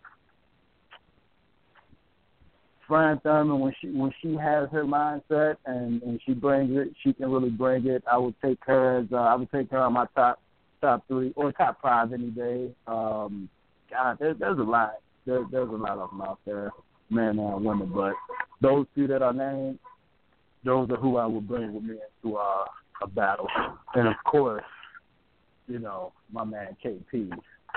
Fran Thurman, when she when she has her mindset and, and she brings it, she can really bring it. I would take her as uh, I would take her on my top top three or top five any day. Um, God, there, there's a lot. There, there's a lot of them out there, men and women. But those two that are named, those are who I would bring with me into uh, a battle. And of course, you know, my man K P.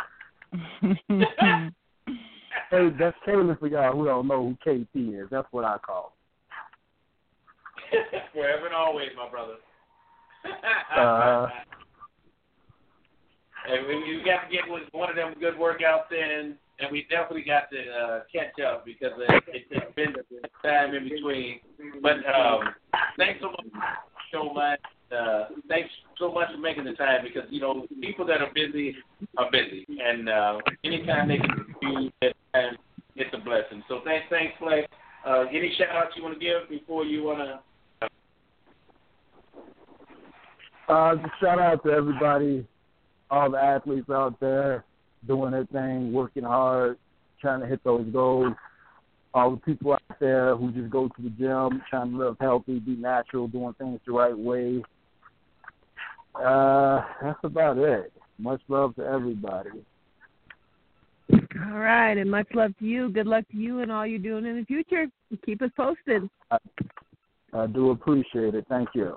Hey, that's Kaylin for y'all who don't know who K P is. That's what I call him. Forever and always, my brother. uh, and we, we got to get one of them good workouts in, and we definitely got to uh, catch up because uh, it, it's been time in between. But um, thanks so much, so much. Uh, thanks so much for making the time because you know people that are busy are busy, and uh, anytime they can use that time, it's a blessing. So thanks, thanks, Flex. Uh, any shout outs you want to give before you want to? Uh, just shout out to everybody, all the athletes out there doing their thing, working hard, trying to hit those goals. All the people out there who just go to the gym, trying to live healthy, be natural, doing things the right way. Uh, that's about it. Much love to everybody. All right, and much love to you. Good luck to you and all you're doing in the future. Keep us posted. I, I do appreciate it. Thank you.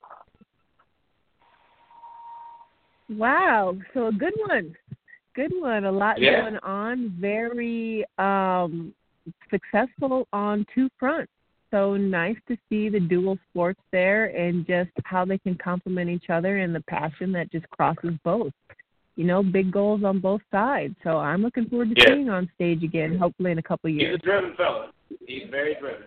Wow, so a good one. Good one. A lot yeah. going on. Very um, successful on two fronts. So nice to see the dual sports there and just how they can complement each other and the passion that just crosses both. You know, big goals on both sides. So I'm looking forward to yeah. seeing on stage again, hopefully in a couple of years. He's a driven fella. He's very driven.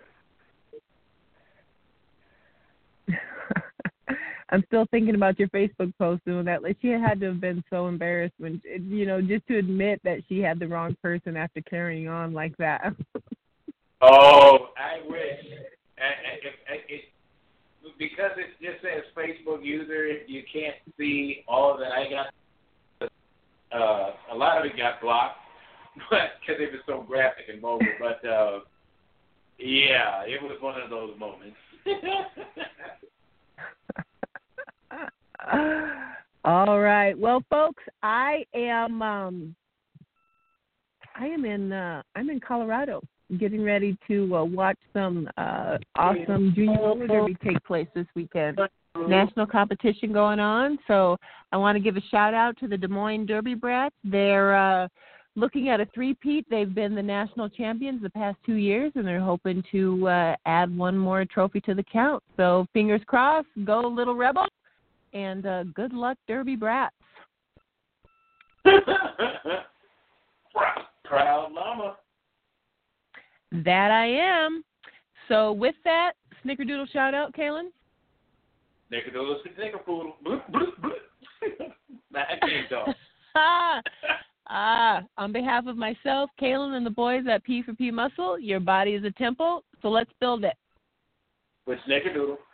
I'm still thinking about your Facebook post doing that. Like, she had to have been so embarrassed when, you know, just to admit that she had the wrong person after carrying on like that. Oh, I wish. I, I, I, it, because it just says Facebook user, you can't see all of that. I got uh, a lot of it got blocked, but because it was so graphic and mobile. But uh, yeah, it was one of those moments. All right. Well, folks, I am um, I am in uh, I'm in Colorado, getting ready to uh, watch some uh, awesome junior roller derby take place this weekend. National competition going on, so I want to give a shout out to the Des Moines Derby Brats. They're uh, looking at a three-peat. They've been the national champions the past two years, and they're hoping to uh, add one more trophy to the count. So fingers crossed, go Little Rebel, and uh, good luck, Derby Brats. Proud mama. That I am. So with that, snickerdoodle shout out, Kaylin. Snickerdoodle, snickerpoodle. Bloop, bloop, bloop. I can't talk. Ah, on behalf of myself, Kaylin, and the boys at P for P Muscle, your body is a temple, so let's build it. With snickerdoodle.